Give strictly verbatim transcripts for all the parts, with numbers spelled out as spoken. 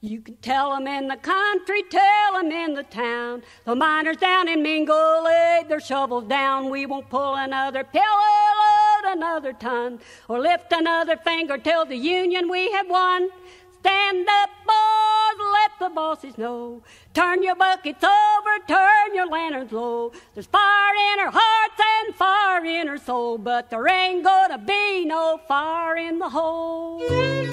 You can tell 'em in the country, tell 'em in the town. The miners down in Mingo laid their shovels down. We won't pull another pillow, load another ton, or lift another finger till the union we have won. Stand up, boys, let the bosses know. Turn your buckets over, turn your lanterns low. There's fire in our hearts and fire in our soul, but there ain't gonna be no fire in the hole.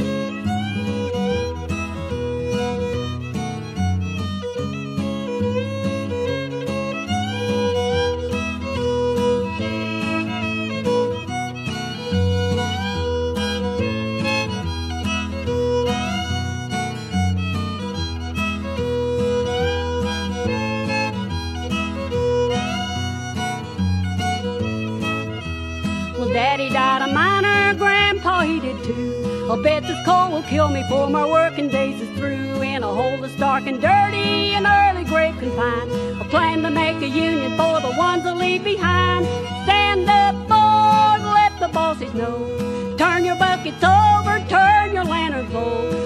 Well, Daddy died a miner, Grandpa he did too. I'll bet this coal will kill me before my working days is through. In a hole that's dark and dirty, an early grave confined, I plan to make a union for the ones I leave behind. Stand up, boys, let the bosses know. Turn your buckets over, turn your lanterns low.